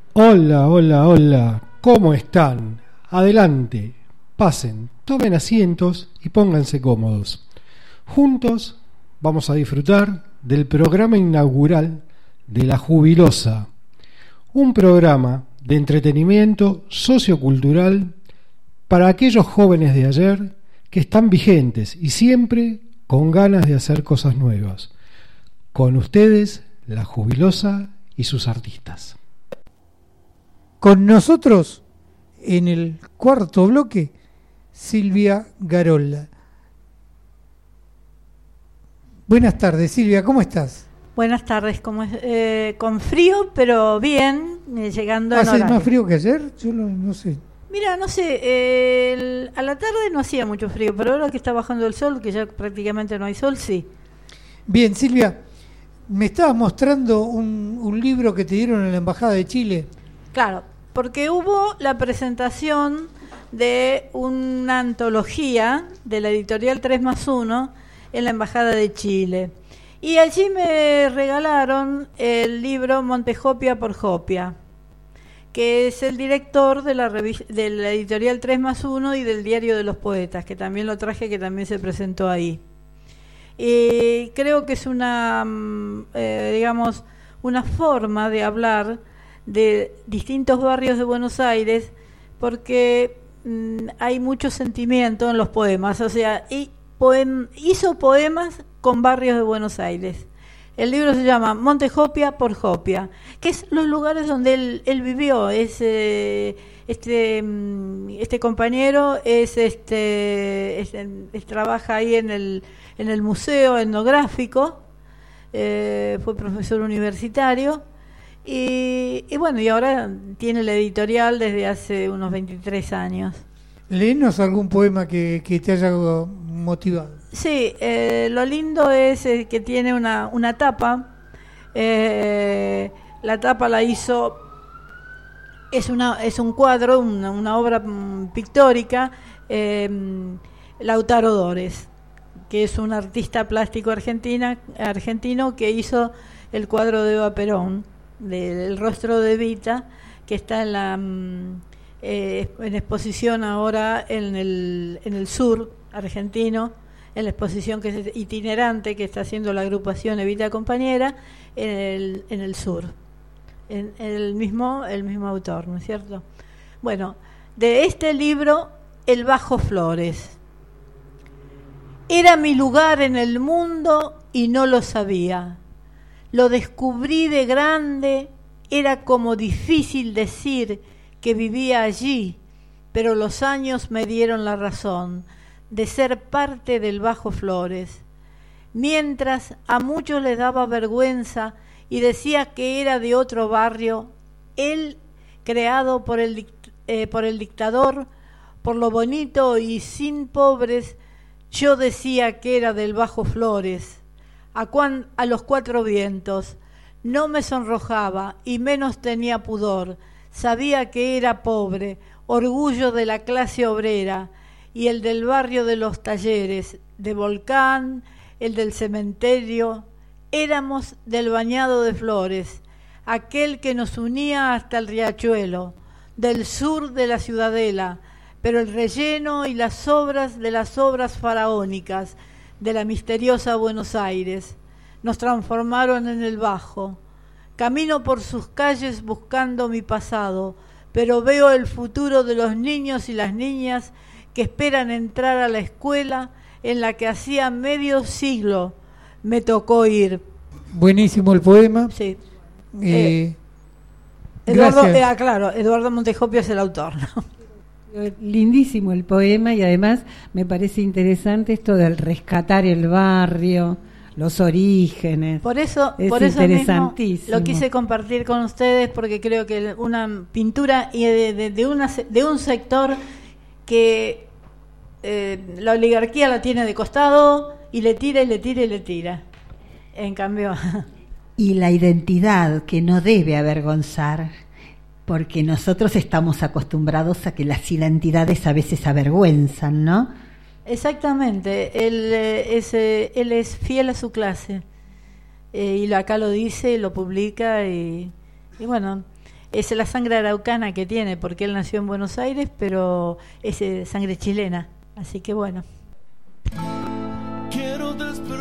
Hola, hola, hola, ¿cómo están? Adelante, pasen, tomen asientos y pónganse cómodos. Juntos vamos a disfrutar del programa inaugural de La Jubilosa, un programa de entretenimiento sociocultural para aquellos jóvenes de ayer que están vigentes y siempre con ganas de hacer cosas nuevas. Con ustedes, La Jubilosa y sus artistas. Con nosotros, en el cuarto bloque, Silvia Garolla. Buenas tardes, Silvia, ¿cómo estás? Buenas tardes, con frío, pero bien, llegando en horario. ¿Hace más frío que ayer? Yo no sé. Mira, no sé, a la tarde no hacía mucho frío, pero ahora que está bajando el sol, que ya prácticamente no hay sol, sí. Bien, Silvia, me estabas mostrando un libro que te dieron en la Embajada de Chile. Claro, porque hubo la presentación de una antología de la editorial 3+1 en la Embajada de Chile. Y allí me regalaron el libro Montejopia por Jopia, que es el director de la editorial 3+1 y del Diario de los Poetas, que también lo traje, que también se presentó ahí. Creo que es una forma de hablar de distintos barrios de Buenos Aires, porque hay mucho sentimiento en los poemas, o sea, hizo poemas con barrios de Buenos Aires. El libro se llama Montejopia por Jopia, que es los lugares donde él vivió. Este compañero trabaja ahí en el museo etnográfico, fue profesor universitario. Y bueno, y ahora tiene la editorial desde hace unos 23 años. Léenos algún poema que te haya motivado. Sí, lo lindo es que tiene una tapa. La tapa la hizo, es un cuadro, una obra pictórica, Lautaro Dores, que es un artista plástico argentino que hizo el cuadro de Eva Perón, del rostro de Evita, que está en exposición ahora en el sur argentino, en la exposición que es itinerante que está haciendo la agrupación Evita Compañera en el sur, en el mismo autor, ¿no es cierto? Bueno, de este libro, El Bajo Flores. Era mi lugar en el mundo y no lo sabía. Lo descubrí de grande, era como difícil decir que vivía allí, pero los años me dieron la razón de ser parte del Bajo Flores. Mientras a muchos les daba vergüenza y decía que era de otro barrio, él, creado por el dictador, por lo bonito y sin pobres, yo decía que era del Bajo Flores. A los cuatro vientos, no me sonrojaba y menos tenía pudor, sabía que era pobre, orgullo de la clase obrera, y el del barrio de los Talleres, de Volcán, el del cementerio, éramos del Bañado de Flores, aquel que nos unía hasta el riachuelo, del sur de la Ciudadela, pero el relleno y las obras de las obras faraónicas, de la misteriosa Buenos Aires, nos transformaron en el Bajo. Camino por sus calles buscando mi pasado, pero veo el futuro de los niños y las niñas que esperan entrar a la escuela en la que hacía medio siglo me tocó ir. Buenísimo el poema. Sí. Eduardo Montejopia es el autor, ¿no? Lindísimo el poema, y además me parece interesante esto del rescatar el barrio, los orígenes. Por eso mismo lo quise compartir con ustedes, porque creo que una pintura y de un sector que la oligarquía la tiene de costado y le tira y le tira y le tira. En cambio... Y la identidad, que no debe avergonzar, porque nosotros estamos acostumbrados a que las identidades a veces avergüenzan, ¿no? Exactamente, él es fiel a su clase, y acá lo dice, lo publica, y bueno, es la sangre araucana que tiene, porque él nació en Buenos Aires, pero es sangre chilena. Así que bueno.